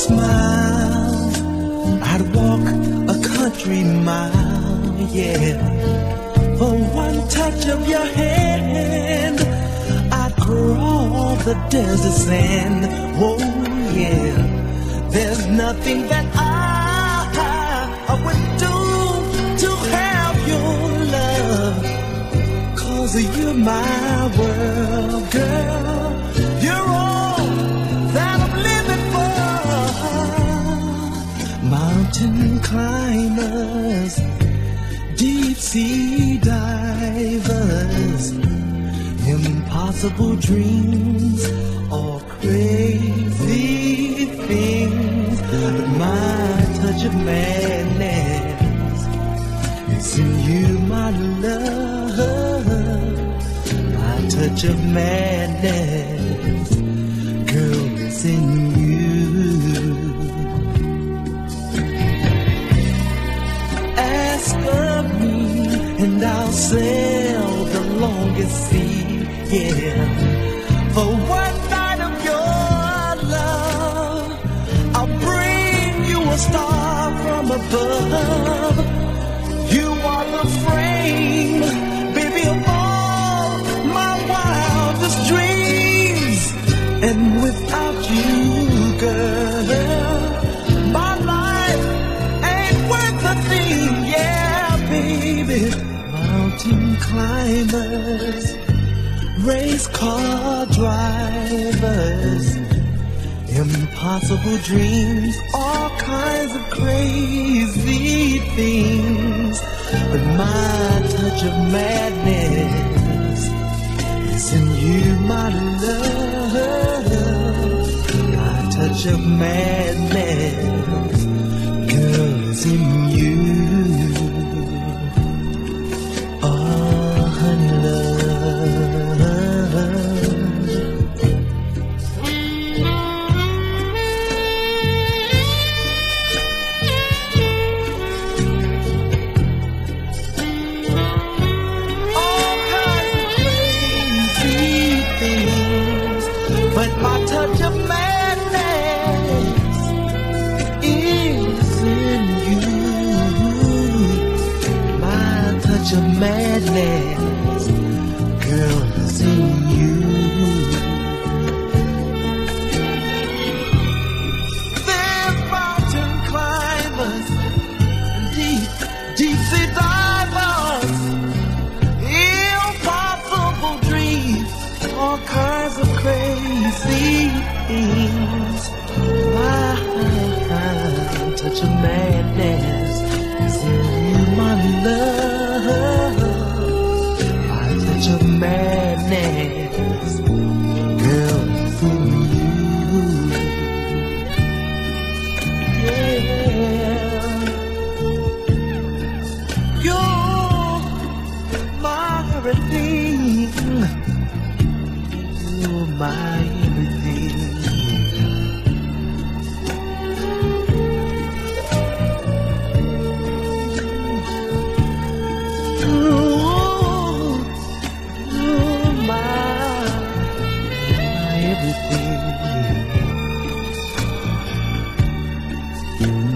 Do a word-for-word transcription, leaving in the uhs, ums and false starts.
smile, I'd walk a country mile, yeah. For one touch of your hand, I'd crawl the desert sand, oh yeah. There's nothing that I, I would do to have your love, 'cause you're my world, girl. You're all that I'm living for. Mountain climbers, deep sea divers, impossible dreams or crazy things, but my touch of madness is in you, my love. My touch of madness, girl, is in you. Ask of me and I'll sail the longest sea, yeah. For one night of your love, I'll bring you a star from above. You are the frame, baby, of all my wildest dreams. And without you, girl, my life ain't worth a thing, yeah, baby. Mountain climbers, race car drivers, impossible dreams, all kinds of crazy things, but my touch of madness is in you, my love. My touch of madness, girl, is in you. Oh, honey love. All kinds of crazy things, but my touch of madness is in you. My touch of madness, girl, is in you. There's mountain climbers and deep, deep sea divers, impossible dreams, all kinds of crazy things. My touch of madness is in you, my love. My touch of madness, girl, is in you. Yeah, you're my everything. You're my everything. Everything.